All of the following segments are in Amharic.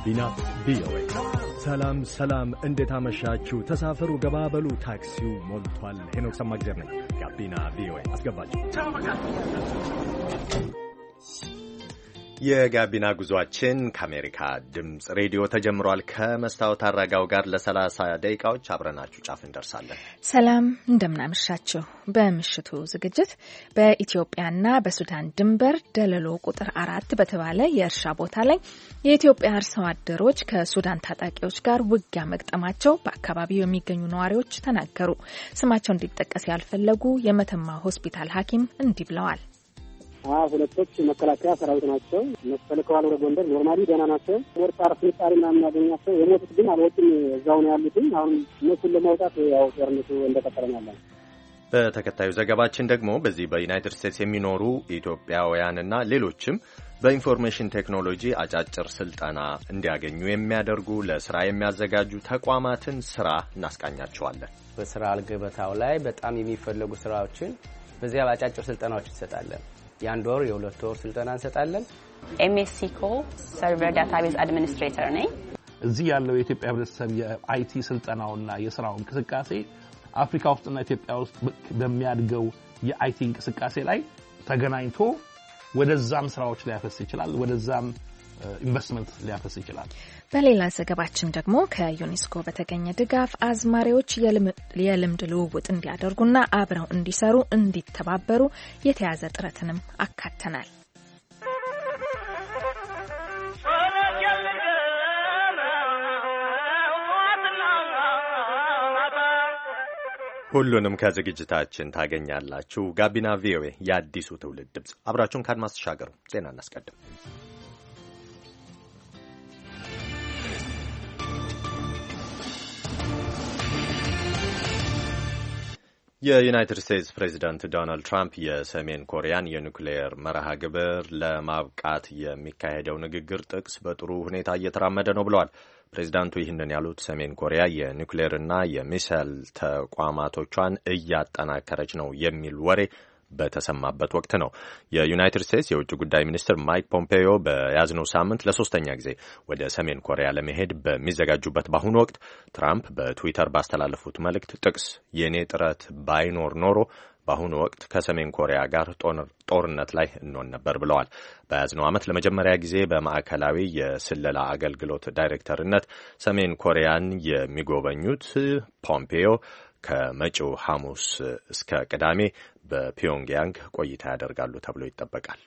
ጋቢና ቪኦኤ። ሰላም ሰላም፣ እንዴት አመሻችሁ? ተሳፈሩ፣ ገባበሉ፣ ታክሲው ሞልቷል። ሄኖክ ሰማግዜር ነኝ። ጋቢና ቪኦኤ አስገባችሁ። የጋቢና ጉዟችን ከአሜሪካ ድምፅ ሬዲዮ ተጀምሯል። ከመስታወት አራጋው ጋር ለ30 ደቂቃዎች አብረናችሁ ጫፍ እንደርሳለን። ሰላም እንደምናመሻችሁ። በምሽቱ ዝግጅት በኢትዮጵያና በሱዳን ድንበር ደለሎ ቁጥር 4 በተባለ የእርሻ ቦታ ላይ የኢትዮጵያ አርሶ አደሮች ከሱዳን ታጣቂዎች ጋር ውጊያ መግጠማቸው በአካባቢው የሚገኙ ነዋሪዎች ተናገሩ። ስማቸው እንዲጠቀስ ያልፈለጉ የመተማ ሆስፒታል ሐኪም እንዲህ ብለዋል። ሁለቶች መከላከያ ሰራዊት ናቸው። ተልከዋል ወደ ጎንደር። ኖርማሊ ደህና ናቸው። ወርጣር ፍንጣሪ ምናምን ያገኛቸው። የሞቱት ግን አልወጡም፣ እዛው ነው ያሉት። አሁን እነሱን ለማውጣት ያው ጦርነቱ እንደቀጠለ ነው። በተከታዩ ዘገባችን ደግሞ በዚህ በዩናይትድ ስቴትስ የሚኖሩ ኢትዮጵያውያንና ሌሎችም በኢንፎርሜሽን ቴክኖሎጂ አጫጭር ስልጠና እንዲያገኙ የሚያደርጉ ለስራ የሚያዘጋጁ ተቋማትን ስራ እናስቃኛቸዋለን። በስራ ገበታው ላይ በጣም የሚፈለጉ ስራዎችን በዚያ በአጫጭር ስልጠናዎች እንሰጣለን። የአንድ ወር የሁለት ወር ስልጠና እንሰጣለን። ኤምኤስሲኮ ሰርቨር ዳታቤዝ አድሚኒስትሬተር ነኝ። እዚህ ያለው የኢትዮጵያ ህብረተሰብ የአይቲ ስልጠናውና የስራው እንቅስቃሴ አፍሪካ ውስጥና ኢትዮጵያ ውስጥ በሚያድገው የአይቲ እንቅስቃሴ ላይ ተገናኝቶ ወደዛም ስራዎች ሊያፈስ ይችላል፣ ወደዛም ኢንቨስትመንት ሊያፈስ ይችላል። በሌላ ዘገባችን ደግሞ ከዩኔስኮ በተገኘ ድጋፍ አዝማሪዎች የልምድ ልውውጥ እንዲያደርጉና አብረው እንዲሰሩ እንዲተባበሩ የተያዘ ጥረትንም አካተናል። ሁሉንም ከዝግጅታችን ታገኛላችሁ። ጋቢና ቪኦኤ የአዲሱ ትውልድ ድምፅ። አብራችሁን ካድማስ ተሻገሩ። ዜና እናስቀድም። የዩናይትድ ስቴትስ ፕሬዚዳንት ዶናልድ ትራምፕ የሰሜን ኮሪያን የኒውክሌየር መርሃ ግብር ለማብቃት የሚካሄደው ንግግር ጥቅስ በጥሩ ሁኔታ እየተራመደ ነው ብለዋል። ፕሬዚዳንቱ ይህንን ያሉት ሰሜን ኮሪያ የኒውክሌየርና የሚሳይል ተቋማቶቿን እያጠናከረች ነው የሚል ወሬ በተሰማበት ወቅት ነው። የዩናይትድ ስቴትስ የውጭ ጉዳይ ሚኒስትር ማይክ ፖምፔዮ በያዝነው ሳምንት ለሶስተኛ ጊዜ ወደ ሰሜን ኮሪያ ለመሄድ በሚዘጋጁበት በአሁኑ ወቅት ትራምፕ በትዊተር ባስተላለፉት መልእክት ጥቅስ የኔ ጥረት ባይኖር ኖሮ በአሁኑ ወቅት ከሰሜን ኮሪያ ጋር ጦርነት ላይ እንሆን ነበር ብለዋል። በያዝነው ዓመት ለመጀመሪያ ጊዜ በማዕከላዊ የስለላ አገልግሎት ዳይሬክተርነት ሰሜን ኮሪያን የሚጎበኙት ፖምፔዮ ከመጪው ሐሙስ እስከ ቅዳሜ በፒዮንግያንግ ቆይታ ያደርጋሉ ተብሎ ይጠበቃል።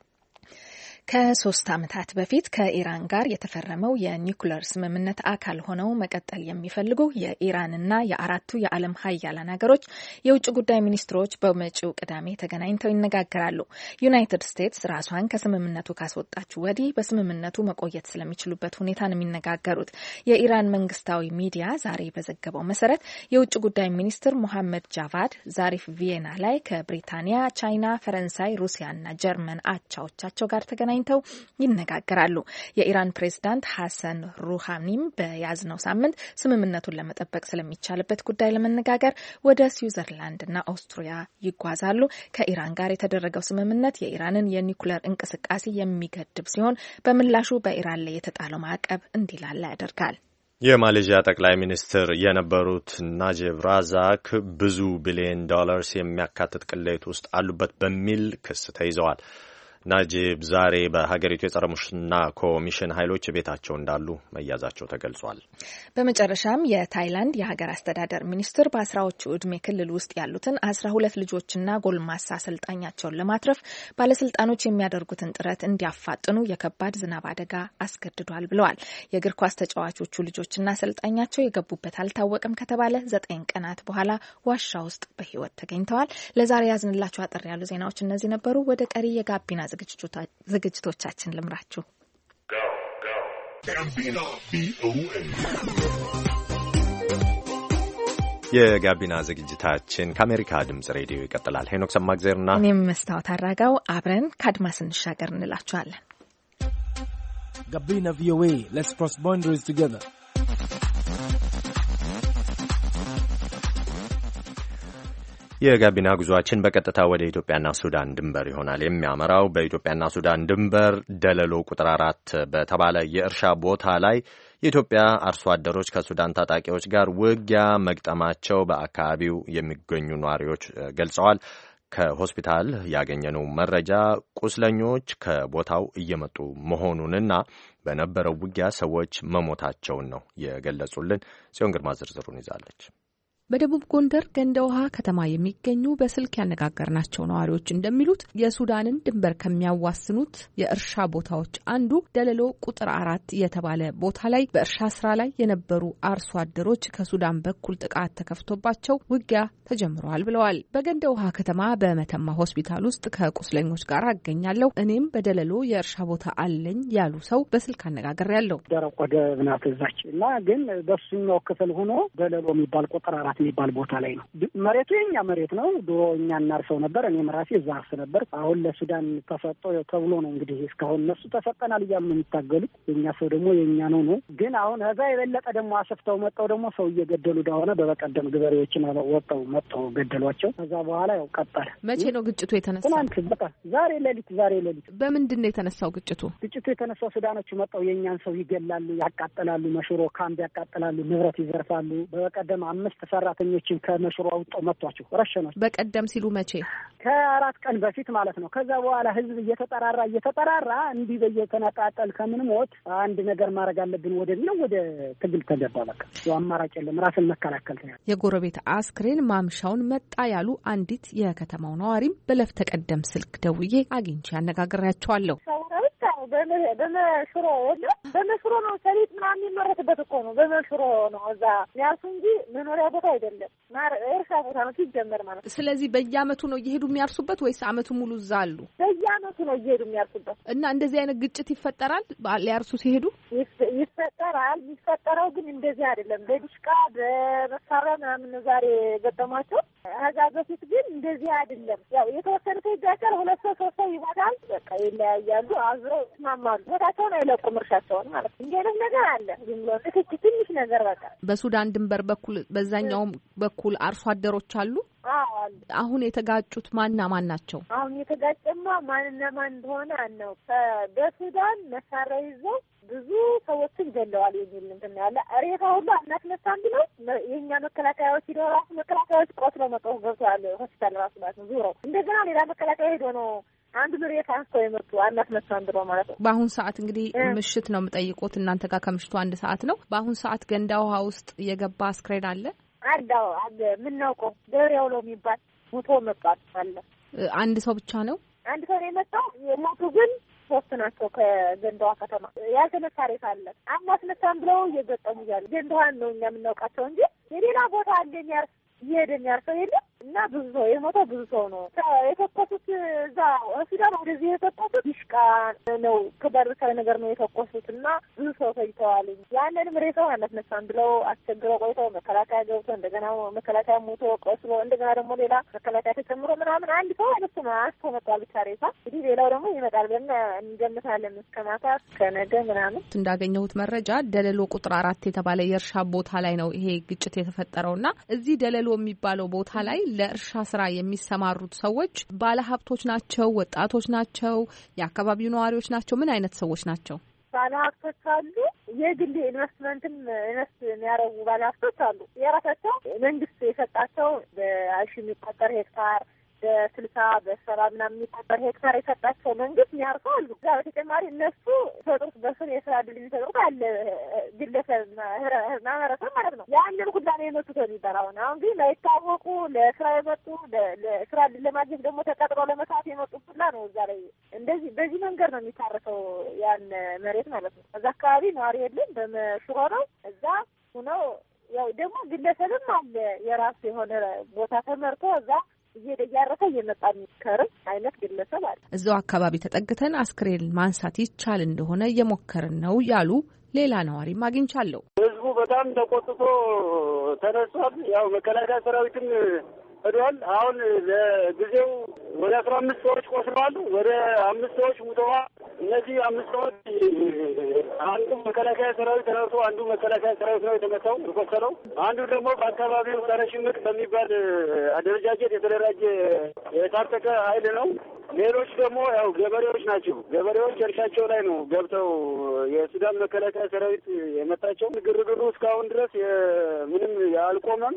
ከ3 ዓመታት በፊት ከኢራን ጋር የተፈረመው የኒውክሌር ስምምነት አካል ሆነው መቀጠል የሚፈልጉ የኢራንና የአራቱ የዓለም ሀያላን ሀገሮች የውጭ ጉዳይ ሚኒስትሮች በመጪው ቅዳሜ ተገናኝተው ይነጋገራሉ። ዩናይትድ ስቴትስ ራሷን ከስምምነቱ ካስወጣችው ወዲህ በስምምነቱ መቆየት ስለሚችሉበት ሁኔታ ነው የሚነጋገሩት። የኢራን መንግስታዊ ሚዲያ ዛሬ በዘገበው መሰረት የውጭ ጉዳይ ሚኒስትር ሞሐመድ ጃቫድ ዛሪፍ ቪየና ላይ ከብሪታንያ፣ ቻይና፣ ፈረንሳይ፣ ሩሲያና ጀርመን አቻዎቻቸው ጋር ተገናኝተው ይነጋገራሉ። የኢራን ፕሬዝዳንት ሐሰን ሩሃኒም በያዝነው ሳምንት ስምምነቱን ለመጠበቅ ስለሚቻልበት ጉዳይ ለመነጋገር ወደ ስዊዘርላንድና ኦስትሪያ ይጓዛሉ። ከኢራን ጋር የተደረገው ስምምነት የኢራንን የኒውክሌር እንቅስቃሴ የሚገድብ ሲሆን በምላሹ በኢራን ላይ የተጣለው ማዕቀብ እንዲላላ ያደርጋል። የማሌዥያ ጠቅላይ ሚኒስትር የነበሩት ናጂብ ራዛክ ብዙ ቢሊዮን ዶላርስ የሚያካትት ቅሌት ውስጥ አሉበት በሚል ክስ ተይዘዋል። ናጂብ ዛሬ በሀገሪቱ የጸረ ሙስና ኮሚሽን ኃይሎች ቤታቸው እንዳሉ መያዛቸው ተገልጿል። በመጨረሻም የታይላንድ የሀገር አስተዳደር ሚኒስትር በአስራዎቹ ዕድሜ ክልል ውስጥ ያሉትን 12 ልጆችና ጎልማሳ አሰልጣኛቸውን ለማትረፍ ባለስልጣኖች የሚያደርጉትን ጥረት እንዲያፋጥኑ የከባድ ዝናብ አደጋ አስገድዷል ብለዋል። የእግር ኳስ ተጫዋቾቹ ልጆችና አሰልጣኛቸው የገቡበት አልታወቀም ከተባለ 9 ቀናት በኋላ ዋሻ ውስጥ በሕይወት ተገኝተዋል። ለዛሬ ያዝንላችሁ አጠር ያሉ ዜናዎች እነዚህ ነበሩ። ወደ ቀሪ የጋቢና ዝግጅቶቻችን ልምራችሁ። የጋቢና ዝግጅታችን ከአሜሪካ ድምጽ ሬዲዮ ይቀጥላል። ሄኖክ ሰማግዜርና እኔም መስታወት አራጋው አብረን ከአድማስ እንሻገር እንላችኋለን። ጋቢና ቪኦኤ ሌትስ ክሮስ ባውንደሪስ ቱጌዘር። የጋቢና ጉዟችን በቀጥታ ወደ ኢትዮጵያና ሱዳን ድንበር ይሆናል የሚያመራው። በኢትዮጵያና ሱዳን ድንበር ደለሎ ቁጥር 4 በተባለ የእርሻ ቦታ ላይ የኢትዮጵያ አርሶ አደሮች ከሱዳን ታጣቂዎች ጋር ውጊያ መግጠማቸው በአካባቢው የሚገኙ ነዋሪዎች ገልጸዋል። ከሆስፒታል ያገኘነው መረጃ ቁስለኞች ከቦታው እየመጡ መሆኑንና በነበረው ውጊያ ሰዎች መሞታቸውን ነው የገለጹልን። ጽዮን ግርማ ዝርዝሩን ይዛለች። በደቡብ ጎንደር ገንደ ውሃ ከተማ የሚገኙ በስልክ ያነጋገርናቸው ነዋሪዎች እንደሚሉት የሱዳንን ድንበር ከሚያዋስኑት የእርሻ ቦታዎች አንዱ ደለሎ ቁጥር 4 የተባለ ቦታ ላይ በእርሻ ስራ ላይ የነበሩ አርሶ አደሮች ከሱዳን በኩል ጥቃት ተከፍቶባቸው ውጊያ ተጀምረዋል ብለዋል። በገንደ ውሃ ከተማ በመተማ ሆስፒታል ውስጥ ከቁስለኞች ጋር አገኛለሁ። እኔም በደለሎ የእርሻ ቦታ አለኝ ያሉ ሰው በስልክ አነጋግሬያለሁ። ደረቆ ደብናት እዛች እና ግን በሱኛው ክፍል ሆኖ ደለሎ የሚባል ቁጥር 4 የሚባል ቦታ ላይ ነው። መሬቱ የኛ መሬት ነው። ድሮ እኛ እናርሰው ነበር። እኔም ራሴ እዛ አርስ ነበር። አሁን ለሱዳን ተሰጠ ተብሎ ነው እንግዲህ እስካሁን እነሱ ተሰጠናል እያሉ ነው የሚታገሉት። የኛ ሰው ደግሞ የኛ ነው። ግን አሁን እዛ የበለጠ ደግሞ አሰፍተው መጣው ደግሞ ሰው እየገደሉ እንደሆነ በበቀደም ገበሬዎችን ወጣው መጣው ገደሏቸው። ከዛ በኋላ ያው ቀጠለ። መቼ ነው ግጭቱ የተነሳው? ትናንት በቃ ዛሬ ሌሊት። በምንድን ነው የተነሳው ግጭቱ? ግጭቱ የተነሳው ሱዳኖቹ መጣው የኛን ሰው ይገላሉ፣ ያቃጥላሉ፣ መሽሮ ካምፕ ያቃጥላሉ፣ ንብረት ይዘርፋሉ። በበቀደም 5 ሰራተኞችን ከመሽሮ አውጥተው መቷቸው ረሸኗቸው። በቀደም ሲሉ መቼ? ከ4 ቀን በፊት ማለት ነው። ከዛ በኋላ ህዝብ እየተጠራራ እንዲህ በየተናቃጠል ከምን ሞት አንድ ነገር ማድረግ አለብን ወደ ትግል ተገባ። በቃ አማራጭ የለም፣ ራስን መከላከል ነው። የጎረቤት አስክሬን ማምሻውን መጣ ያሉ አንዲት የከተማው ነዋሪም በለፍ ተቀደም ስልክ ደውዬ አግኝቼ አነጋግሬያቸዋለሁ። በመሽሮ ነው ሰሊጥ ምናምን የሚመረትበት እኮ ነው። በመሽሮ ነው እዛ ያርሱ እንጂ መኖሪያ ቦታ አይደለም። እርሻ ቦታ ነው ሲጀመር ማለት ነው። ስለዚህ በየአመቱ ነው እየሄዱ የሚያርሱበት ወይስ አመቱ ሙሉ እዛ አሉ? በየአመቱ ነው እየሄዱ የሚያርሱበት። እና እንደዚህ አይነት ግጭት ይፈጠራል ሊያርሱ ሲሄዱ? ይፈጠራል። የሚፈጠረው ግን እንደዚህ አይደለም። በዲሽቃ በመሳሪያ ምናምን ዛሬ ገጠሟቸው። ከዛ በፊት ግን እንደዚህ አይደለም። ያው የተወሰነ ሰው ይጋጫል፣ 2 ሰው 3 ሰው ይሞታል። በቃ ይለያያሉ፣ አዝረው ይስማማሉ። ቦታቸውን አይለቁም፣ እርሻቸውን ማለት ነው። እንዲህ አይነት ነገር አለ። ዝም ብሎ ትንሽ ነገር በቃ። በሱዳን ድንበር በኩል በዛኛውም በኩል አርሶ አደሮች አሉ። አሁን የተጋጩት ማን ናቸው? አሁን የተጋጨማ ማንና ማን እንደሆነ አናው በሱዳን መሳሪያ ይዘው ብዙ ሰዎችን ገለዋል የሚል እንትን ያለ ሬሳ ሁሉ አናስነሳም ብለው የኛ መከላከያዎች ሄደው ራሱ መከላከያዎች ቆስለው መጣው ገብተዋል ሆስፒታል ራሱ ማለት ነው። ዙረው እንደገና ሌላ መከላከያ ሄዶ ነው አንድ መሬት አንስተው የመጡ አናስነሳም ብለው ማለት ነው። በአሁን ሰዓት እንግዲህ ምሽት ነው የምጠይቁት እናንተ ጋር ከምሽቱ 1 ሰዓት ነው። በአሁን ሰዓት ገንዳ ውሃ ውስጥ የገባ አስክሬን አለ? አለ የምናውቀው ደብሬው ነው የሚባል ሞቶ መጣል አለ። አንድ ሰው ብቻ ነው? አንድ ሰው ነው የመጣው። የሞቱ ግን 3 ናቸው። ከገንዳዋ ከተማ ያልተነሳ ሬሳ አለ። አናስነሳም ብለው እየገጠሙ ያሉ ገንዳዋን ነው እኛ የምናውቃቸው እንጂ የሌላ ቦታ አለኝ እየሄደን ያርሰው የለም። እና ብዙ ሰው የሞተው ብዙ ሰው ነው የተኮሱት። እዛ ሱዳን ወደዚህ የተኮሱት ዲሽቃ ነው ከበርካይ ነገር ነው የተኮሱት እና ብዙ ሰው ፈጅተዋል። ያንንም ሬሳው አናስነሳም ብለው አስቸግረው ቆይተው መከላከያ ገብቶ እንደገና መከላከያ ሞቶ ቆስሎ እንደገና ደግሞ ሌላ መከላከያ ተጨምሮ ምናምን አንድ ሰው አለስማ አስተመጣል ብቻ ሬሳ። እንግዲህ ሌላው ደግሞ ይመጣል ብለን እንገምታለን እስከ ማታ እስከ ነገ ምናምን። እንዳገኘሁት መረጃ ደለሎ ቁጥር 4 የተባለ የእርሻ ቦታ ላይ ነው ይሄ ግጭት የተፈጠረውና እዚህ ደለሎ የሚባለው ቦታ ላይ ለእርሻ ስራ የሚሰማሩት ሰዎች ባለሀብቶች ናቸው? ወጣቶች ናቸው? የአካባቢው ነዋሪዎች ናቸው? ምን አይነት ሰዎች ናቸው? ባለሀብቶች አሉ። የግል ኢንቨስትመንትም ኢንቨስት የሚያደርጉ ባለሀብቶች አሉ። የራሳቸው መንግስት የሰጣቸው በሺ የሚቆጠር ሄክታር በ60 በ70 ምናምን የሚቆጠር ሄክታር የሰጣቸው መንግስት የሚያርሱ አሉ። እዛ በተጨማሪ እነሱ ሰጡት በስር የስራ ዕድል የሚሰጡት አለ ግለሰብ ማህበረሰብ ማለት ነው። ያንን ሁላ ነው የመጡት የሚባል አሁን ግን ላይታወቁ ለስራ የመጡ ለስራ ዕድል ለማግኘት ደግሞ ተቀጥሮ ለመስራት የመጡ ሁላ ነው። እዛ ላይ እንደዚህ በዚህ መንገድ ነው የሚታረሰው ያን መሬት ማለት ነው። እዛ አካባቢ ነዋሪ የለም፣ በመሽሮ ነው እዛ ሁነው ያው ደግሞ ግለሰብም አለ የራሱ የሆነ ቦታ ተመርቶ እዛ እያረፈ እየመጣ የሚከርም አይነት ግለሰብ አለ። እዛው አካባቢ ተጠግተን አስክሬን ማንሳት ይቻል እንደሆነ እየሞከርን ነው ያሉ ሌላ ነዋሪም አግኝቻለሁ። ህዝቡ በጣም ተቆጥቶ ተነስቷል። ያው መከላከያ ሰራዊትም ሄዷል። አሁን ለጊዜው ወደ 15 ሰዎች ቆስለዋል። ወደ 5 ሰዎች ሙተዋል። እነዚህ 5 ሰዎች አንዱ መከላከያ ሰራዊት ተነርቶ አንዱ መከላከያ ሰራዊት ነው የተመታው የቆሰለው። አንዱ ደግሞ በአካባቢው ጸረ ሽምቅ በሚባል አደረጃጀት የተደራጀ የታጠቀ ኃይል ነው። ሌሎች ደግሞ ያው ገበሬዎች ናቸው። ገበሬዎች እርሻቸው ላይ ነው ገብተው የሱዳን መከላከያ ሰራዊት የመታቸው። ግርግሩ እስካሁን ድረስ ምንም አልቆመም።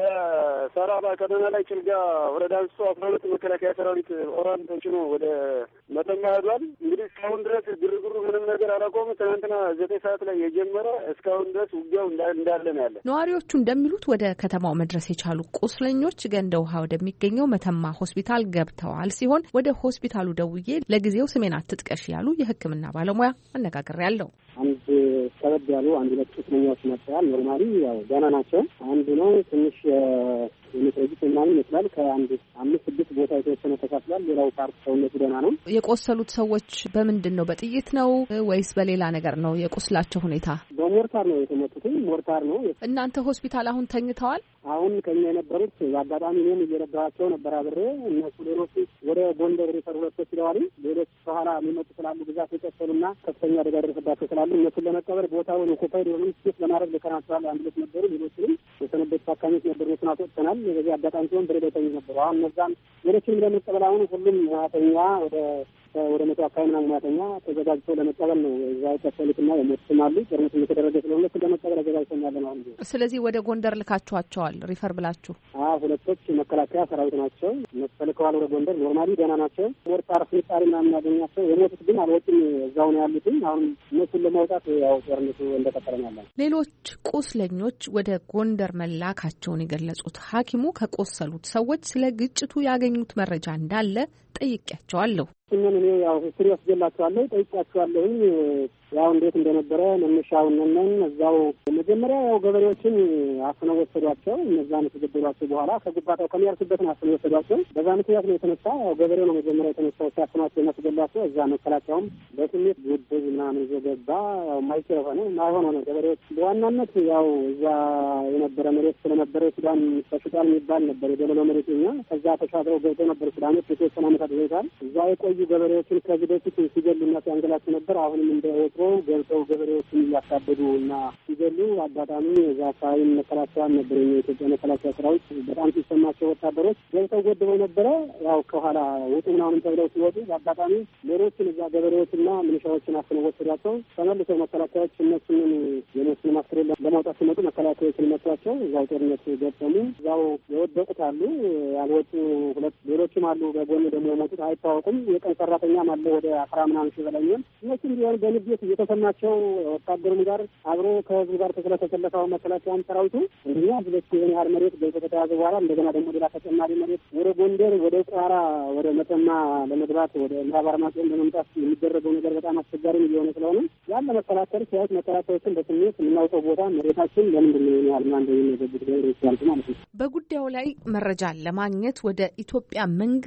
ከሰራባ ከተማ ላይ ጭልጋ ወረዳ አንስቶ 12 መከላከያ ሰራዊት ኦራን ተጭኖ ወደ መተማ ሄዷል። እንግዲህ እስካሁን ድረስ ግርግሩ ምንም ነገር አላቆመም። ትናንትና 9 ሰዓት ላይ የጀመረ እስካሁን ድረስ ውጊያው እንዳለ ነው ያለ። ነዋሪዎቹ እንደሚሉት ወደ ከተማው መድረስ የቻሉ ቁስለኞች ገንደ ውሃ ወደሚገኘው መተማ ሆስፒታል ገብተዋል ሲሆን ወደ ሆስፒታሉ ደውዬ ለጊዜው ስሜን አትጥቀሽ ያሉ የሕክምና ባለሙያ አነጋግሬያለሁ። አንድ ከበድ ያሉ 1-2 ቁስለኞች መጥተዋል። ኖርማሊ ያው ደህና ናቸው። አንዱ ነው ትንሽ የሜትሮጂት ምናምን ይመስላል። ከአንድ 5-6 ቦታ የተወሰነ ተካፍሏል። ሌላው ፓርት ሰውነቱ ደህና ነው። የቆሰሉት ሰዎች በምንድን ነው? በጥይት ነው ወይስ በሌላ ነገር ነው የቁስላቸው ሁኔታ? በሞርታር ነው የተመቱት። ሞርታር ነው። እናንተ ሆስፒታል አሁን ተኝተዋል? አሁን ከኛ የነበሩት በአጋጣሚ እኔም እየረዳኋቸው ነበር አብሬ። እነሱ ሌሎቹ ወደ ጎንደር ሪፈር ሁለቶች ሂደዋል። ሌሎች በኋላ የሚመጡ ስላሉ ብዛት የቆሰሉና ከፍተኛ አደጋ ደረሰባቸው ስላሉ እነሱን ለመቀበል ቦታውን ኦኩፓይድ የሆኑ ስፔስ ለማድረግ ልከናቸዋል። 1-2 ነበሩ። ሌሎችንም የተሰነበቱ ታካሚዎች ነበሩ። እነሱን አስወጥተናል። በዚህ አጋጣሚ ሲሆን በሌሎተኝ ነበሩ። አሁን እነዛም ሌሎችንም ለመቀበል አሁን ሁሉም ሙያተኛ ወደ 100 አካባቢ ምናምን ሙያተኛ ተዘጋጅተው ለመቀበል ነው። እዛ የቆሰሉትና የሞቱትም አሉ። ጦርነቱ እየተደረገ ስለሆነ ለመቀበል አዘጋጅተን ያለ ነው አሁን። ስለዚህ ወደ ጎንደር ልካችኋቸዋል ሪፈር ብላችሁ? ሁለቶች መከላከያ ሰራዊት ናቸው። እነሱ ተልከዋል ወደ ጎንደር። ኖርማሊ ደህና ናቸው። ሞርታር ፍንጣሪ ምናምን ያገኛቸው። የሞቱት ግን አልወጡም፣ እዛው ነው ያሉትም። አሁን እነሱን ለማውጣት ያው ጦርነቱ እንደቀጠለ ነው ያለ። ሌሎች ቁስለኞች ወደ ጎንደር መላካቸውን የገለጹት ሐኪሙ ከቆሰሉት ሰዎች ስለ ግጭቱ ያገኙት መረጃ እንዳለ ጠይቄያቸዋለሁ። እኔ ያው ሂስትሪ ወስጄላቸዋለሁ፣ ጠይቄያቸዋለሁኝ ያው እንዴት እንደነበረ መነሻውን እዛው መጀመሪያ ያው ገበሬዎችን አፍነው ወሰዷቸው። እነዛን የተገደሏቸው በኋላ ከጉባታው ከሚያርሱበትን አፍነው ወሰዷቸው። በዛ ምክንያት ነው የተነሳ ያው ገበሬው ነው መጀመሪያ የተነሳው ሲያፍኗቸው የሚያስገሏቸው። እዛ መከላከያውም በስሜት ጉድብ ምናምን ይዞ ገባ። ያው ማይችል ሆነ ማይሆን ሆነ። ገበሬዎች በዋናነት ያው እዛ የነበረ መሬት ስለነበረ ሱዳን ተሽጧል የሚባል ነበር የደለሎ መሬት ኛ ከዛ ተሻግረው ገብተው ነበር ሱዳኖች የተወሰነ ዓመታት ዘይታል። እዛ የቆዩ ገበሬዎችን ከዚህ በፊት ሲገሉና ሲያንገላቸው ነበር። አሁንም እንደወትሮ ገብተው ገበሬዎችን እያሳበዱ እና ሲገሉ አጋጣሚ እዛ አካባቢ መከላከያ ነበር የኢትዮጵያ መከላከያ ሰራዊት በጣም ሲሰማቸው ወታደሮች ገብተው ገድበው ነበረ። ያው ከኋላ ውጡ ምናምን ተብለው ሲወጡ በአጋጣሚ ሌሎችን እዛ ገበሬዎችና ሚሊሻዎችን አፍነው ወሰዷቸው። ተመልሰው መከላከያዎች እነሱን የነሱን ማስከሬን ለማውጣት ሲመጡ መከላከያዎችን መቷቸው። እዛው ጦርነት ገጠሙ። እዛው የወደቁት አሉ፣ ያልወጡ ሌሎችም አሉ። በጎን ደግሞ የሞቱት አይታወቁም። የቀን ሰራተኛም አለ ወደ 10 ምናምን ሺህ በላይ ነው። እነሱም ቢሆን በንዴት እየተሰማቸው ወታደሩም ጋር አብሮ ከህዝቡ ጋር ስለተሰለፈው መከላከያም ሰራዊቱ እንደኛ ህዝቦች የሆነ ያህል መሬት ገብቶ ከተያዘ በኋላ እንደገና ደግሞ ሌላ ተጨማሪ መሬት ወደ ጎንደር፣ ወደ ቋራ፣ ወደ መተማ ለመግባት ወደ ምዕራብ አርማጭሆን ለመምጣት የሚደረገው ነገር በጣም አስቸጋሪ እየሆነ ስለሆነ ያለ መከላከል ሲያዩት መከላከያዎችን በስሜት የምናውቀው ቦታ መሬታችን ለምንድን ነው ያህል ማ እንደሚነገቡት ገበሬ ይችላል ማለት ነው። በጉዳዩ ላይ መረጃ ለማግኘት ወደ ኢትዮጵያ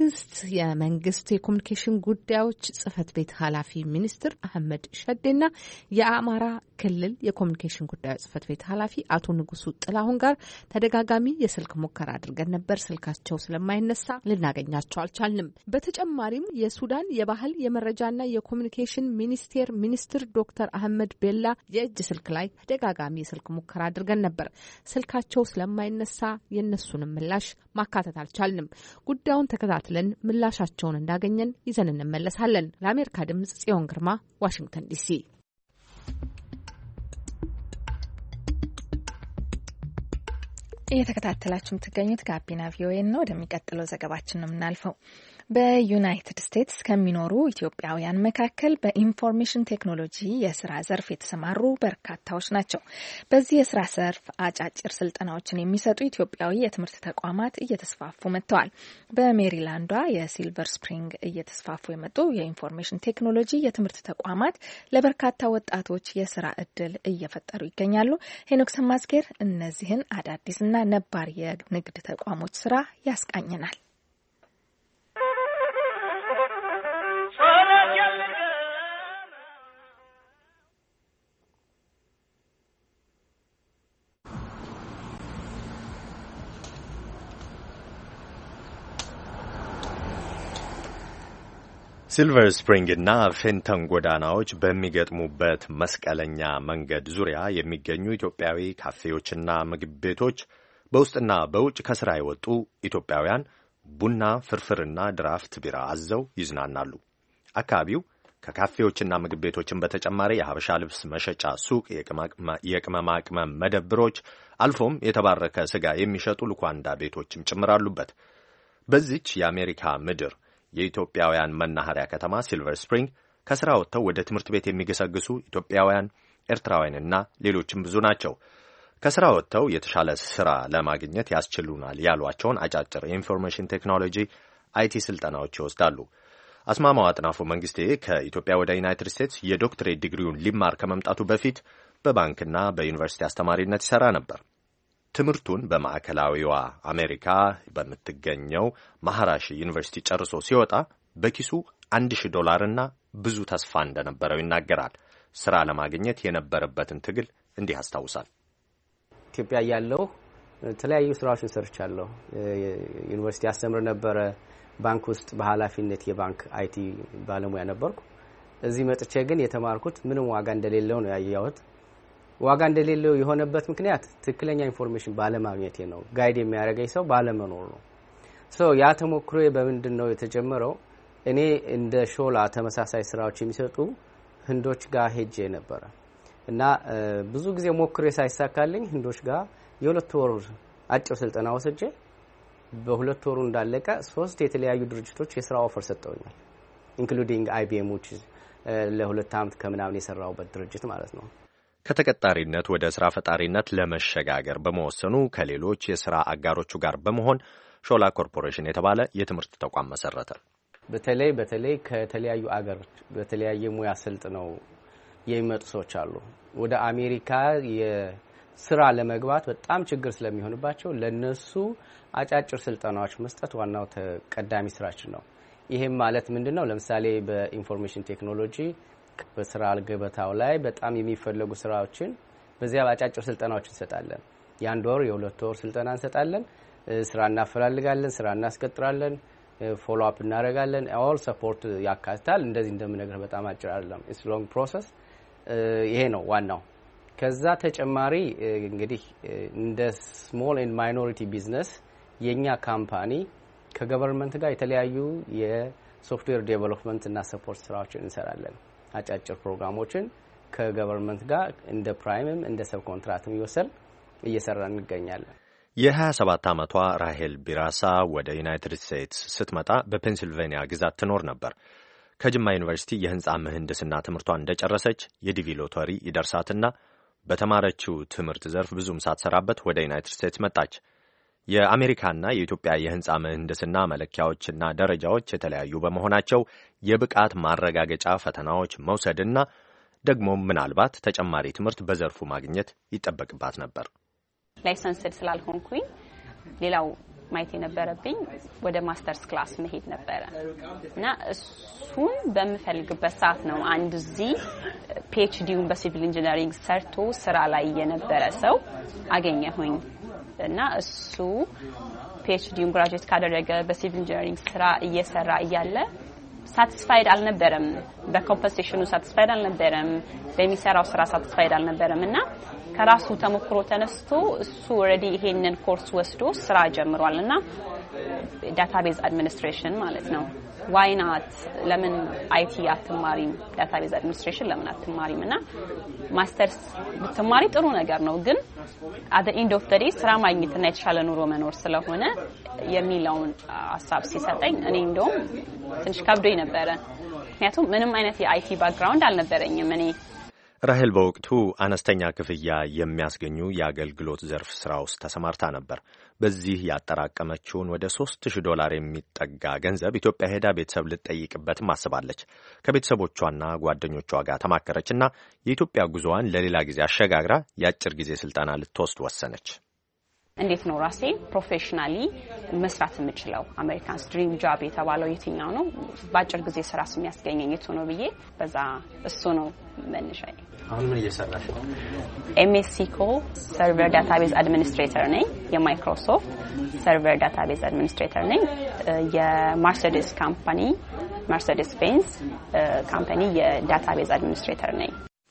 መንግስት የኮሚኒኬሽን ጉዳዮች ጽህፈት ቤት ኃላፊ ሚኒስትር አህመድ ሸዴና የአማራ ክልል የኮሚኒኬሽን ጉዳዮች ጽህፈት ቤት ኃላፊ አቶ ንጉሱ ጥላሁን ጋር ተደጋጋሚ የስልክ ሙከራ አድርገን ነበር። ስልካቸው ስለማይነሳ ልናገኛቸው አልቻልንም። በተጨማሪም የሱዳን የባህል የመረጃና የኮሚኒኬሽን ሚኒስቴር ሚኒስትር ዶክተር አህመድ ቤላ የእጅ ስልክ ላይ ተደጋጋሚ የስልክ ሙከራ አድርገን ነበር። ስልካቸው ስለማይነሳ የነሱንም ምላሽ ማካተት አልቻልንም። ጉዳዩን ተከታትለን ምላሻቸውን እንዳገኘን ይዘን እንመለሳለን። ለአሜሪካ ድምጽ ጽዮን ግርማ፣ ዋሽንግተን ዲሲ። እየተከታተላችሁ የምትገኙት ጋቢና ቪኦኤ ነው። ወደሚቀጥለው ዘገባችን ነው የምናልፈው። በዩናይትድ ስቴትስ ከሚኖሩ ኢትዮጵያውያን መካከል በኢንፎርሜሽን ቴክኖሎጂ የስራ ዘርፍ የተሰማሩ በርካታዎች ናቸው። በዚህ የስራ ዘርፍ አጫጭር ስልጠናዎችን የሚሰጡ ኢትዮጵያዊ የትምህርት ተቋማት እየተስፋፉ መጥተዋል። በሜሪላንዷ የሲልቨር ስፕሪንግ እየተስፋፉ የመጡ የኢንፎርሜሽን ቴክኖሎጂ የትምህርት ተቋማት ለበርካታ ወጣቶች የስራ እድል እየፈጠሩ ይገኛሉ። ሄኖክ ሰማዝጌር እነዚህን አዳዲስና ነባር የንግድ ተቋሞች ስራ ያስቃኘናል። ሲልቨር ስፕሪንግ እና ፌንተን ጎዳናዎች በሚገጥሙበት መስቀለኛ መንገድ ዙሪያ የሚገኙ ኢትዮጵያዊ ካፌዎችና ምግብ ቤቶች በውስጥና በውጭ ከስራ የወጡ ኢትዮጵያውያን ቡና፣ ፍርፍርና ድራፍት ቢራ አዘው ይዝናናሉ። አካባቢው ከካፌዎችና ምግብ ቤቶችን በተጨማሪ የሀበሻ ልብስ መሸጫ ሱቅ፣ የቅመማ ቅመም መደብሮች አልፎም የተባረከ ስጋ የሚሸጡ ልኳንዳ ቤቶችም ጭምር አሉበት። በዚች የአሜሪካ ምድር የኢትዮጵያውያን መናኸሪያ ከተማ ሲልቨር ስፕሪንግ ከስራ ወጥተው ወደ ትምህርት ቤት የሚገሰግሱ ኢትዮጵያውያን፣ ኤርትራውያንና ሌሎችም ብዙ ናቸው። ከስራ ወጥተው የተሻለ ስራ ለማግኘት ያስችሉናል ያሏቸውን አጫጭር የኢንፎርሜሽን ቴክኖሎጂ አይቲ ስልጠናዎች ይወስዳሉ። አስማማው አጥናፉ መንግስቴ ከኢትዮጵያ ወደ ዩናይትድ ስቴትስ የዶክትሬት ዲግሪውን ሊማር ከመምጣቱ በፊት በባንክና በዩኒቨርሲቲ አስተማሪነት ይሰራ ነበር። ትምህርቱን በማዕከላዊዋ አሜሪካ በምትገኘው ማሃራሺ ዩኒቨርሲቲ ጨርሶ ሲወጣ በኪሱ $1,000 ብዙ ተስፋ እንደነበረው ይናገራል። ስራ ለማግኘት የነበረበትን ትግል እንዲህ አስታውሳል። ኢትዮጵያ ያለው የተለያዩ ስራዎችን ሰርቻለሁ። ዩኒቨርሲቲ አስተምር ነበረ። ባንክ ውስጥ በኃላፊነት የባንክ አይቲ ባለሙያ ነበርኩ። እዚህ መጥቼ ግን የተማርኩት ምንም ዋጋ እንደሌለው ነው ያየሁት። ዋጋ እንደሌለው የሆነበት ምክንያት ትክክለኛ ኢንፎርሜሽን ባለማግኘቴ ነው። ጋይድ የሚያደርገኝ ሰው ባለመኖር ነው። ያ ተሞክሮ በምንድነው የተጀመረው? እኔ እንደ ሾላ ተመሳሳይ ስራዎች የሚሰጡ ህንዶች ጋር ሄጄ ነበር እና ብዙ ጊዜ ሞክሬ ሳይሳካልኝ ህንዶች ጋር የ2 ወር አጭር ስልጠና ወስጄ በ2 ወሩ እንዳለቀ 3 የተለያዩ ድርጅቶች የስራ ኦፈር ሰጠውኛል ኢንክሉዲንግ IBM which ለ2 ዓመት ከምናምን የሰራውበት ድርጅት ማለት ነው። ከተቀጣሪነት ወደ ስራ ፈጣሪነት ለመሸጋገር በመወሰኑ ከሌሎች የስራ አጋሮቹ ጋር በመሆን ሾላ ኮርፖሬሽን የተባለ የትምህርት ተቋም መሰረተ። በተለይ ከተለያዩ አገሮች በተለያየ ሙያ ሰልጥነው የሚመጡ ሰዎች አሉ። ወደ አሜሪካ የስራ ለመግባት በጣም ችግር ስለሚሆንባቸው ለነሱ አጫጭር ስልጠናዎች መስጠት ዋናው ተቀዳሚ ስራችን ነው። ይሄም ማለት ምንድነው? ለምሳሌ በኢንፎርሜሽን ቴክኖሎጂ በስራ ገበታው ላይ በጣም የሚፈልጉ ስራዎችን በዚያ አጫጭር ስልጠናዎች እንሰጣለን። የ1 ወር የ2 ወር ስልጠና እንሰጣለን። ስራ እናፈላልጋለን፣ ስራ እናስቀጥራለን፣ ፎሎ አፕ እናደርጋለን። ኦል ሰፖርት ያካትታል። እንደዚህ እንደምነግርህ በጣም አጭር አይደለም። ኢትስ ሎንግ ፕሮሰስ። ይሄ ነው ዋናው። ከዛ ተጨማሪ እንግዲህ እንደ ስሞል ኤንድ ማይኖሪቲ ቢዝነስ የኛ ካምፓኒ ከገቨርንመንት ጋር የተለያዩ የሶፍትዌር ዴቨሎፕመንት እና ሰፖርት ስራዎችን እንሰራለን። አጫጭር ፕሮግራሞችን ከገቨርንመንት ጋር እንደ ፕራይምም እንደ ሰብ ኮንትራክትም ይወሰል እየሰራን እንገኛለን። የ27 ዓመቷ ራሄል ቢራሳ ወደ ዩናይትድ ስቴትስ ስትመጣ በፔንሲልቬኒያ ግዛት ትኖር ነበር። ከጅማ ዩኒቨርሲቲ የህንጻ ምህንድስና ትምህርቷን እንደጨረሰች የዲቪ ሎተሪ ይደርሳትና በተማረችው ትምህርት ዘርፍ ብዙም ሳትሰራበት ወደ ዩናይትድ ስቴትስ መጣች። የአሜሪካና የኢትዮጵያ የህንጻ ምህንድስና መለኪያዎችና ደረጃዎች የተለያዩ በመሆናቸው የብቃት ማረጋገጫ ፈተናዎች መውሰድና ደግሞ ምናልባት ተጨማሪ ትምህርት በዘርፉ ማግኘት ይጠበቅባት ነበር። ላይሰንስድ ስላልሆንኩኝ ሌላው ማየት የነበረብኝ ወደ ማስተርስ ክላስ መሄድ ነበረ እና እሱን በመፈልግበት ሰዓት ነው አንድ እዚህ PhDውን በሲቪል ኢንጂነሪንግ ሰርቶ ስራ ላይ የነበረ ሰው አገኘሁኝ እና እሱ PhDውን ግራጁዌት ካደረገ በሲቪል ኢንጂነሪንግ ስራ እየሰራ እያለ ሳቲስፋይድ አልነበረም። በኮምፐንሴሽኑ ሳቲስፋይድ አልነበረም። በሚሰራው ስራ ሳቲስፋይድ አልነበረም እና ከራሱ ተሞክሮ ተነስቶ እሱ ኦሬዲ ይሄንን ኮርስ ወስዶ ስራ ጀምሯልና ዳታቤዝ አድሚኒስትሬሽን ማለት ነው። ዋይ ናት ለምን አይቲ አትማሪም? ዳታቤዝ አድሚኒስትሬሽን ለምን አትማሪም? እና ማስተርስ ብትማሪ ጥሩ ነገር ነው፣ ግን at the end of the day ስራ ማግኘትና የተሻለ ኑሮ መኖር ስለሆነ የሚለውን ሐሳብ ሲሰጠኝ እኔ እንደውም ትንሽ ከብዶኝ ነበረ። ምክንያቱም ምንም አይነት የአይቲ ባክግራውንድ አልነበረኝም እኔ። ራሄል በወቅቱ አነስተኛ ክፍያ የሚያስገኙ የአገልግሎት ዘርፍ ስራ ውስጥ ተሰማርታ ነበር። በዚህ ያጠራቀመችውን ወደ $3,000 የሚጠጋ ገንዘብ ኢትዮጵያ ሄዳ ቤተሰብ ልትጠይቅበትም አስባለች። ከቤተሰቦቿና ጓደኞቿ ጋር ተማከረችና የኢትዮጵያ ጉዞዋን ለሌላ ጊዜ አሸጋግራ የአጭር ጊዜ ስልጠና ልትወስድ ወሰነች። እንዴት ነው ራሴ ፕሮፌሽናሊ መስራት የምችለው? አሜሪካንስ ድሪም ጆብ የተባለው የትኛው ነው? በአጭር ጊዜ ስራ የሚያስገኘኝ የቱ ነው ብዬ በዛ እሱ ነው መነሻዬ። አሁን ምን እየሰራሽ ነው? MSCO ሰርቨር ዳታቤዝ አድሚኒስትሬተር ነኝ። የማይክሮሶፍት ሰርቨር ዳታቤዝ አድሚኒስትሬተር ነኝ። የመርሴዲስ ካምፓኒ መርሴዲስ ቤንዝ ካምፓኒ የዳታቤዝ አድሚኒስትሬተር ነኝ።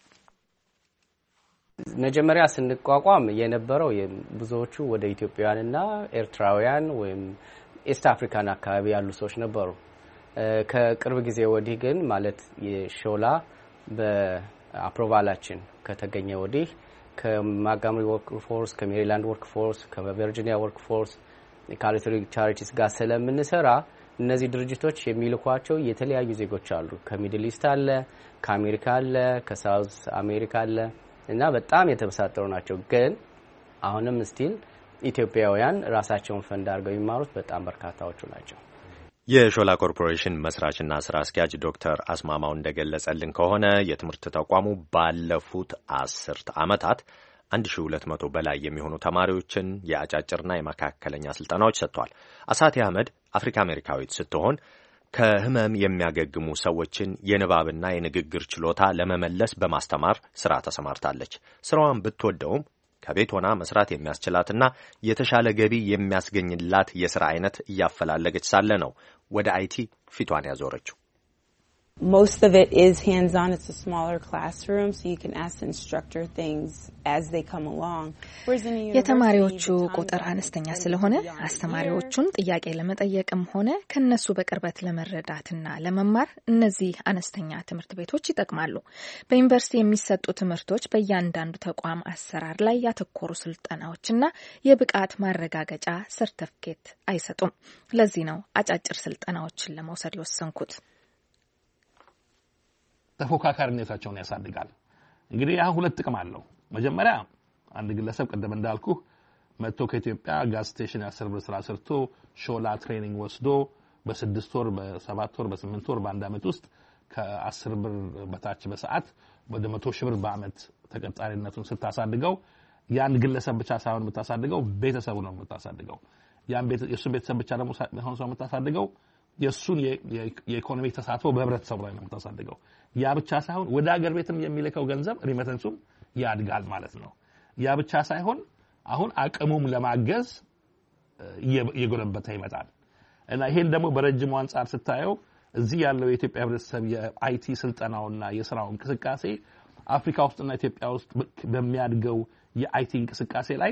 መጀመሪያ ስንቋቋም የነበረው ብዙዎቹ ወደ ኢትዮጵያውያንና ኤርትራውያን ወይም ኢስት አፍሪካን አካባቢ ያሉ ሰዎች ነበሩ። ከቅርብ ጊዜ ወዲህ ግን ማለት የሾላ በአፕሮቫላችን ከተገኘ ወዲህ ከማጋምሪ ወርክ ፎርስ፣ ከሜሪላንድ ወርክ ፎርስ፣ ከቨርጂኒያ ወርክ ፎርስ፣ ካቶሊክ ቻሪቲስ ጋር ስለምንሰራ እነዚህ ድርጅቶች የሚልኳቸው የተለያዩ ዜጎች አሉ። ከሚድል ኢስት አለ፣ ከአሜሪካ አለ፣ ከሳውዝ አሜሪካ አለ እና በጣም የተበሳጠሩ ናቸው። ግን አሁንም ስቲል ኢትዮጵያውያን ራሳቸውን ፈንድ አድርገው የሚማሩት በጣም በርካታዎቹ ናቸው። የሾላ ኮርፖሬሽን መስራችና ስራ አስኪያጅ ዶክተር አስማማው እንደገለጸልን ከሆነ የትምህርት ተቋሙ ባለፉት 10 ዓመታት 1200 በላይ የሚሆኑ ተማሪዎችን የአጫጭርና የመካከለኛ ስልጠናዎች ሰጥቷል። አሳቴ አህመድ አፍሪካ አሜሪካዊት ስትሆን ከህመም የሚያገግሙ ሰዎችን የንባብና የንግግር ችሎታ ለመመለስ በማስተማር ስራ ተሰማርታለች። ስራዋን ብትወደውም ከቤት ሆና መስራት የሚያስችላትና የተሻለ ገቢ የሚያስገኝላት የሥራ አይነት እያፈላለገች ሳለ ነው ወደ አይቲ ፊቷን ያዞረችው። Most of it is hands-on. It's a smaller classroom, so you can ask the instructor things as they come along. የተማሪዎቹ ቁጥር አነስተኛ ስለሆነ አስተማሪዎቹን ጥያቄ ለመጠየቅም ሆነ ከነሱ በቅርበት ለመረዳትና ለመማር እነዚህ አነስተኛ ትምህርት ቤቶች ይጠቅማሉ። በዩኒቨርሲቲ የሚሰጡ ትምህርቶች በእያንዳንዱ ተቋም አሰራር ላይ ያተኮሩ ስልጠናዎችና የብቃት ማረጋገጫ ሰርተፊኬት አይሰጡም። ለዚህ ነው አጫጭር ስልጠናዎችን ለመውሰድ የወሰንኩት። ተፎካካሪነታቸውን ያሳድጋል። እንግዲህ ያ ሁለት ጥቅም አለው። መጀመሪያ አንድ ግለሰብ ቀደም እንዳልኩ መጥቶ ከኢትዮጵያ ጋዝ ስቴሽን 10 ብር ስራ ሰርቶ ሾላ ትሬኒንግ ወስዶ በ6 ወር በ7 ወር በ8 ወር በአንድ አመት ውስጥ ከ10 ብር በታች በሰዓት ወደ 100 ሺህ ብር በአመት ተቀጣሪነቱን ስታሳድገው ያን ግለሰብ ብቻ ሳይሆን የምታሳድገው ቤተሰቡ ነው የምታሳድገው። ያን የሱ ቤተሰብ ብቻ ደግሞ ሳይሆን ሰው የምታሳድገው የሱን የኢኮኖሚ ተሳትፎ በህብረተሰቡ ላይ ነው የምታሳድገው። ያ ብቻ ሳይሆን ወደ ሀገር ቤትም የሚልከው ገንዘብ ሪሚተንሱም ያድጋል ማለት ነው። ያ ብቻ ሳይሆን አሁን አቅሙም ለማገዝ እየጎለበተ ይመጣል እና ይሄን ደግሞ በረጅሙ አንጻር ስታየው እዚህ ያለው የኢትዮጵያ ህብረተሰብ የአይቲ ስልጠናውና የስራው እንቅስቃሴ አፍሪካ ውስጥና ኢትዮጵያ ውስጥ በሚያድገው የአይቲ እንቅስቃሴ ላይ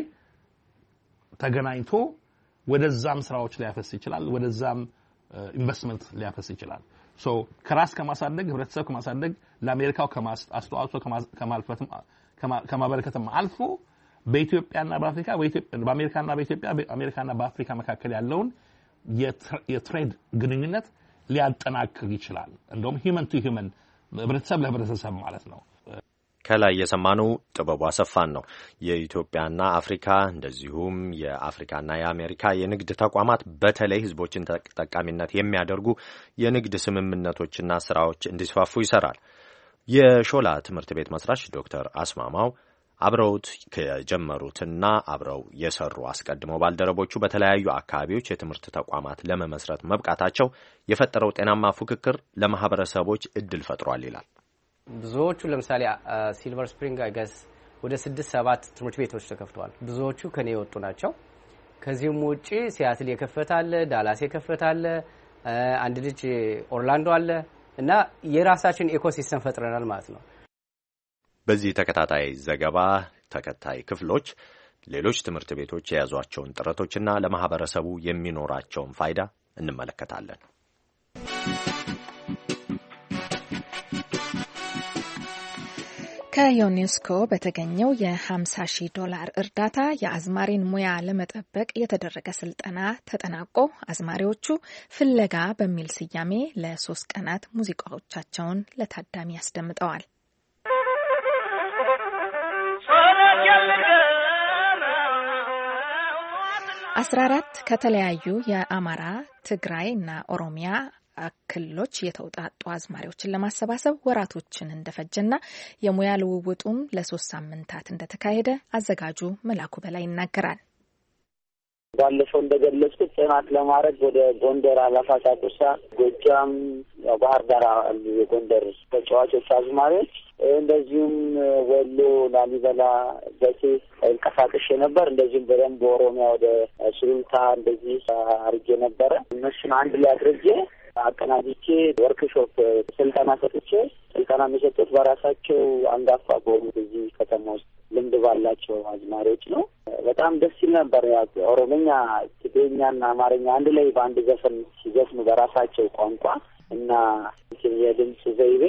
ተገናኝቶ ወደዛም ስራዎች ሊያፈስ ይችላል፣ ወደዛም ኢንቨስትመንት ሊያፈስ ይችላል። ሶ ከራስ ከማሳደግ ህብረተሰብ ከማሳደግ ለአሜሪካው አስተዋጽኦ ከማልፈትም ከማበረከትም አልፎ በኢትዮጵያና በአፍሪካ በአሜሪካና በኢትዮጵያ በአሜሪካና በአፍሪካ መካከል ያለውን የትሬድ ግንኙነት ሊያጠናክር ይችላል። እንደውም ሂዩመን ቱ ሂዩመን ህብረተሰብ ለህብረተሰብ ማለት ነው። ከላይ የሰማነው ጥበቡ አሰፋን ነው። የኢትዮጵያና አፍሪካ እንደዚሁም የአፍሪካና የአሜሪካ የንግድ ተቋማት በተለይ ህዝቦችን ተጠቃሚነት የሚያደርጉ የንግድ ስምምነቶችና ስራዎች እንዲስፋፉ ይሰራል። የሾላ ትምህርት ቤት መስራች ዶክተር አስማማው አብረውት ከጀመሩትና አብረው የሰሩ አስቀድመው ባልደረቦቹ በተለያዩ አካባቢዎች የትምህርት ተቋማት ለመመስረት መብቃታቸው የፈጠረው ጤናማ ፉክክር ለማህበረሰቦች እድል ፈጥሯል ይላል። ብዙዎቹ ለምሳሌ ሲልቨር ስፕሪንግ አይገስ ወደ 6-7 ትምህርት ቤቶች ተከፍተዋል። ብዙዎቹ ከኔ የወጡ ናቸው። ከዚህም ውጪ ሲያትል የከፈታለ፣ ዳላስ የከፈታለ፣ አንድ ልጅ ኦርላንዶ አለ እና የራሳችን ኢኮሲስተም ፈጥረናል ማለት ነው። በዚህ ተከታታይ ዘገባ ተከታይ ክፍሎች ሌሎች ትምህርት ቤቶች የያዟቸውን ጥረቶችና ለማህበረሰቡ የሚኖራቸውን ፋይዳ እንመለከታለን። ከዩኔስኮ በተገኘው $50,000 እርዳታ የአዝማሪን ሙያ ለመጠበቅ የተደረገ ስልጠና ተጠናቆ አዝማሪዎቹ ፍለጋ በሚል ስያሜ ለ3 ቀናት ሙዚቃዎቻቸውን ለታዳሚ ያስደምጠዋል። 14 ከተለያዩ የአማራ፣ ትግራይ እና ኦሮሚያ ክልሎች የተውጣጡ አዝማሪዎችን ለማሰባሰብ ወራቶችን እንደፈጀና የሙያ ልውውጡም ለ3 ሳምንታት እንደተካሄደ አዘጋጁ መላኩ በላይ ይናገራል። ባለፈው እንደገለጽኩት ጥናት ለማድረግ ወደ ጎንደር፣ አላፋ፣ ቁሳ፣ ጎጃም፣ ባህር ዳር የጎንደር ተጫዋቾች አዝማሪዎች እንደዚሁም ወሎ፣ ላሊበላ፣ ደሴ እንቀሳቀሽ ነበር። እንደዚሁም በደንብ በኦሮሚያ ወደ ሱሉልታ እንደዚህ አድርጌ ነበረ። እነሱን አንድ ላይ አድርጌ አቀናጅቼ ወርክሾፕ ስልጠና ሰጥቼ ስልጠና የሚሰጡት በራሳቸው አንጋፋ በሆኑ እዚህ ከተማ ውስጥ ልምድ ባላቸው አዝማሪዎች ነው። በጣም ደስ ይል ነበር። ያ ኦሮምኛ፣ ትግርኛና አማርኛ አንድ ላይ በአንድ ዘፈን ሲዘፍኑ በራሳቸው ቋንቋ እና የድምጽ ዘይቤ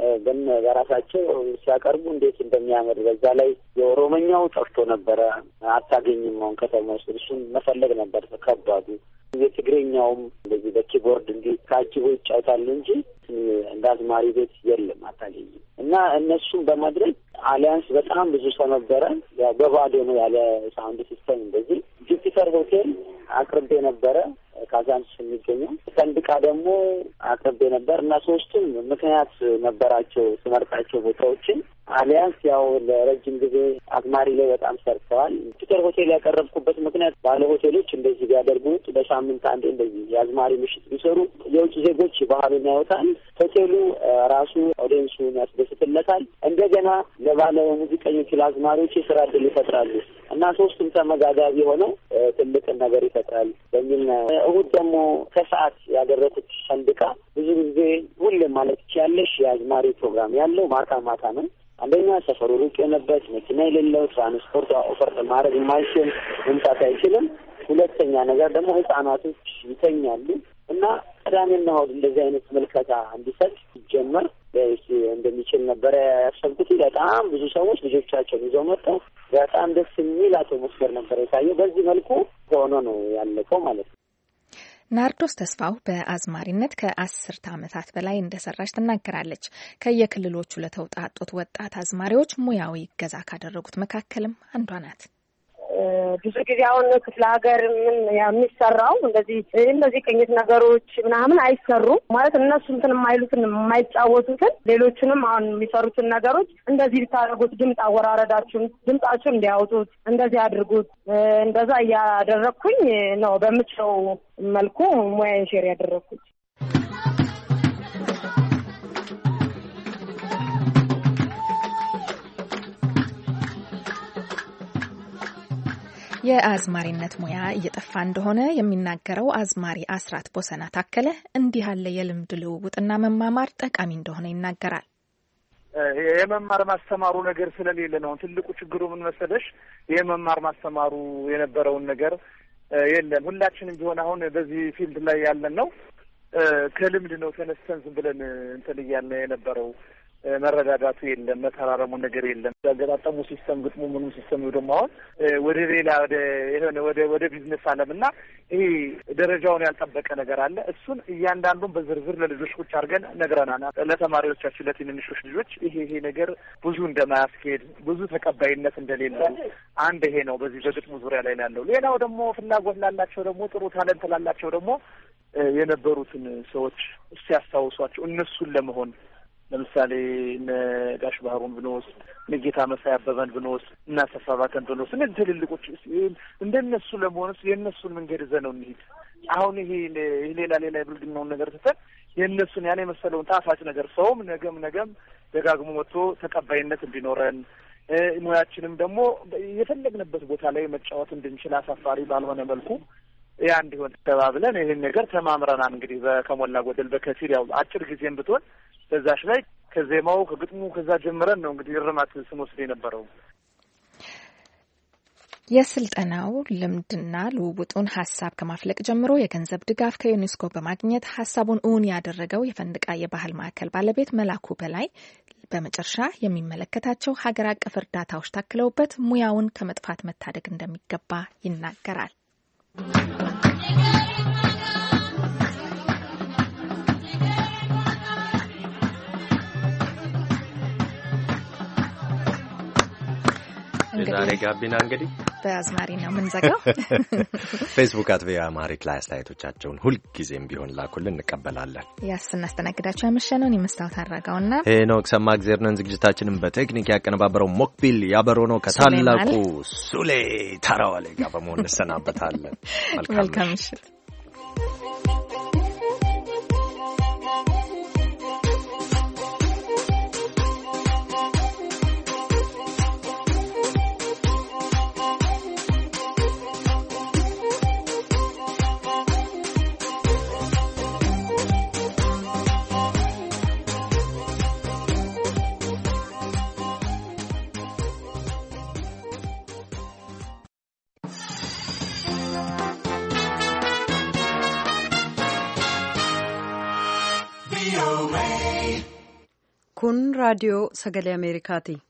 በራሳቸው ሲያቀርቡ እንዴት እንደሚያምር በዛ ላይ የኦሮምኛው ጠፍቶ ነበረ። አታገኝም አሁን ከተማ ውስጥ እሱን መፈለግ ነበር ከባዱ። የትግርኛውም እንደዚህ በኪቦርድ እንዲህ ታጅቦ ይጫወታሉ እንጂ እንደ አዝማሪ ቤት የለም አታገኝም። እና እነሱም በማድረግ አሊያንስ በጣም ብዙ ሰው ነበረ። ያው በባዶ ነው ያለ ሳውንድ ሲስተም እንደዚህ ጁፒተር ሆቴል አቅርቤ ነበረ ካዛንስ የሚገኘው ሰንድቃ ደግሞ አቅርቤ ነበር እና ሶስቱም ምክንያት ነበራቸው ስመርጣቸው ቦታዎችን። አሊያንስ ያው ለረጅም ጊዜ አዝማሪ ላይ በጣም ሰርተዋል። ጁፒተር ሆቴል ያቀረብኩበት ምክንያት ባለ ሆቴሎች እንደዚህ ቢያደርጉ በሳምንት አንዴ እንደዚህ የአዝማሪ ምሽት ቢሰሩ የውጭ ዜጎች ባህሉን ያወጣል፣ ሆቴሉ ራሱ ኦዲየንሱን ያስደስትለታል፣ እንደገና ለባለ ሙዚቀኞች ለአዝማሪዎች የስራ እድል ይፈጥራሉ እና ሶስቱም ተመጋጋቢ ሆነው ትልቅ ነገር ይፈጥራል በሚል እሁድ ደግሞ ከሰዓት ያደረኩት ሰንድቃ ብዙ ጊዜ ሁሌም ማለት ይችላለሽ የአዝማሪ ፕሮግራም ያለው ማታ ነው። አንደኛ ሰፈሩ ሩቅ የሆነበት መኪና የሌለው ትራንስፖርት ኦፈር ማድረግ የማይችል መምጣት አይችልም። ሁለተኛ ነገር ደግሞ ህጻናቶች ይተኛሉ እና ቅዳሜና እሑድ እንደዚህ አይነት መልከታ እንዲሰጥ ሲጀመር እንደሚችል ነበረ ያሰብኩት። በጣም ብዙ ሰዎች ልጆቻቸውን ይዘው መጥተው በጣም ደስ የሚል አትሞስፌር ነበር የታየው። በዚህ መልኩ ሆኖ ነው ያለቀው ማለት ነው። ናርዶስ ተስፋው በአዝማሪነት ከ10 ዓመታት በላይ እንደሰራች ትናገራለች። ከየክልሎቹ ለተውጣጡት ወጣት አዝማሪዎች ሙያዊ እገዛ ካደረጉት መካከልም አንዷ ናት። ብዙ ጊዜ አሁን ክፍለ ሀገር ምን የሚሰራው እንደዚህ ቅኝት ነገሮች ምናምን አይሰሩም ማለት እነሱ እንትን የማይሉትን የማይጫወቱትን ሌሎቹንም አሁን የሚሰሩትን ነገሮች እንደዚህ ብታደርጉት ድምፅ አወራረዳችሁን ድምጻችሁን እንዲያወጡት እንደዚህ አድርጉት እንደዛ እያደረኩኝ ነው በምችለው መልኩ ሙያዬን ሼር ያደረኩት። የአዝማሪነት ሙያ እየጠፋ እንደሆነ የሚናገረው አዝማሪ አስራት ቦሰና ታከለ እንዲህ ያለ የልምድ ልውውጥና መማማር ጠቃሚ እንደሆነ ይናገራል። የመማር ማስተማሩ ነገር ስለሌለ ነው ትልቁ ችግሩ። ምን መሰለሽ የመማር ማስተማሩ የነበረውን ነገር የለም። ሁላችንም ቢሆን አሁን በዚህ ፊልድ ላይ ያለን ነው ከልምድ ነው ተነስተን ዝም ብለን እንትን እያልን የነበረው መረዳዳቱ የለም፣ መተራረሙ ነገር የለም። ያገጣጠሙ ሲስተም ግጥሙ ምኑ ሲስተም ደግሞ አሁን ወደ ሌላ ወደ ቢዝነስ ዓለምና ይሄ ደረጃውን ያልጠበቀ ነገር አለ። እሱን እያንዳንዱን በዝርዝር ለልጆች ቁጭ አድርገን ነግረናል። ለተማሪዎቻችን ለትንንሾች ልጆች ይሄ ነገር ብዙ እንደማያስኬድ ብዙ ተቀባይነት እንደሌለው አንድ ይሄ ነው በዚህ በግጥሙ ዙሪያ ላይ ያለው። ሌላው ደግሞ ፍላጎት ላላቸው ደግሞ ጥሩ ታለንት ላላቸው ደግሞ የነበሩትን ሰዎች ሲያስታውሷቸው እነሱን ለመሆን ለምሳሌ እነ ጋሽ ባህሩን ብንወስድ እነ ጌታ መሳይ አበበን ብንወስድ እና ተሳባተን ብንወስድ እነዚህ ትልልቆች እንደነሱ ለመሆንስ የእነሱን መንገድ ይዘነው እንሂድ። አሁን ይሄ ሌላ የብልግናውን ነገር ትተን የእነሱን ያን የመሰለውን ጣፋጭ ነገር ሰውም ነገም ደጋግሞ መጥቶ ተቀባይነት እንዲኖረን ሙያችንም ደግሞ የፈለግንበት ቦታ ላይ መጫወት እንድንችል አሳፋሪ ባልሆነ መልኩ ያ እንዲሆን ተባብለን ይህን ነገር ተማምረናል። እንግዲህ ከሞላ ጎደል በከፊል ያው አጭር ጊዜም ብትሆን በዛሽ ላይ ከዜማው ከግጥሙ ከዛ ጀምረን ነው እንግዲህ እርማት ስንወስድ የነበረው። የስልጠናው ልምድና ልውውጡን ሀሳብ ከማፍለቅ ጀምሮ የገንዘብ ድጋፍ ከዩኔስኮ በማግኘት ሀሳቡን እውን ያደረገው የፈንድቃ የባህል ማዕከል ባለቤት መላኩ በላይ በመጨረሻ የሚመለከታቸው ሀገር አቀፍ እርዳታዎች ታክለውበት ሙያውን ከመጥፋት መታደግ እንደሚገባ ይናገራል። ዛሬ ጋቢና እንግዲህ በአዝማሪ ነው የምንዘጋው። ፌስቡክ @ቪኦኤ አማሪክ ላይ አስተያየቶቻቸውን ሁልጊዜም ቢሆን ላኩልን፣ እንቀበላለን። ስናስተናግዳቸው ያመሸነውን የመስታወት አድራጋውና ሄኖክ ሰማእግዜር ነን። ዝግጅታችንን በቴክኒክ ያቀነባበረው ሞክቢል ያበሮ ነው። ከታላቁ ሱሌ ታራዋሌ ጋር በመሆን እንሰናበታለን። መልካም ምሽት። Kun raadiyoo sagalee Ameerikaati.